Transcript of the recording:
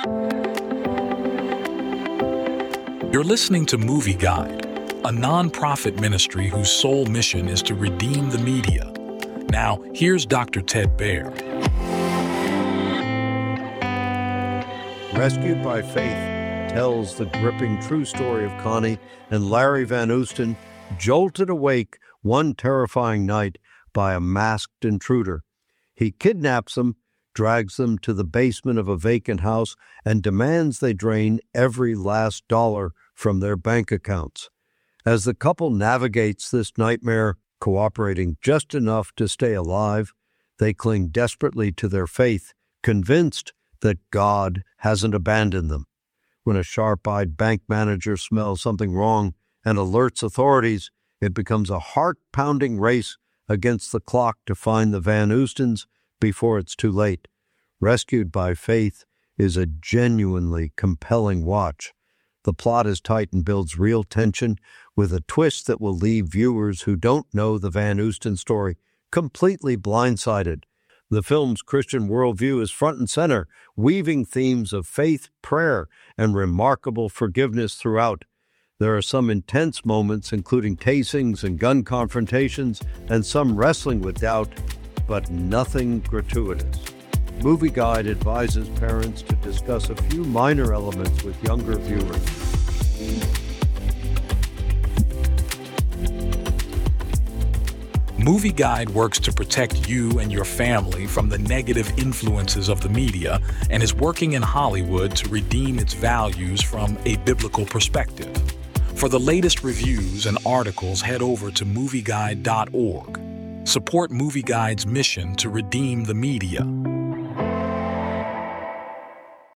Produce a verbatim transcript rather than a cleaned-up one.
You're listening to Movie Guide, a non-profit ministry whose sole mission is to redeem the media. Now, here's Doctor Ted Baer. Rescued by Faith tells the gripping true story of Connie and Larry Van Oosten, jolted awake one terrifying night by a masked intruder. He kidnaps them, drags them to the basement of a vacant house, and demands they drain every last dollar from their bank accounts. As the couple navigates this nightmare, cooperating just enough to stay alive, they cling desperately to their faith, convinced that God hasn't abandoned them. When a sharp-eyed bank manager smells something wrong and alerts authorities, it becomes a heart-pounding race against the clock to find the Van Oostens before it's too late. Rescued by Faith is a genuinely compelling watch. The plot is tight and builds real tension, with a twist that will leave viewers who don't know the Van Oosten story completely blindsided. The film's Christian worldview is front and center, weaving themes of faith, prayer, and remarkable forgiveness throughout. There are some intense moments, including tasings and gun confrontations, and some wrestling with doubt, but nothing gratuitous. Movie Guide advises parents to discuss a few minor elements with younger viewers. Movie Guide works to protect you and your family from the negative influences of the media and is working in Hollywood to redeem its values from a biblical perspective. For the latest reviews and articles, head over to movie guide dot org. Support Movie Guide's mission to redeem the media.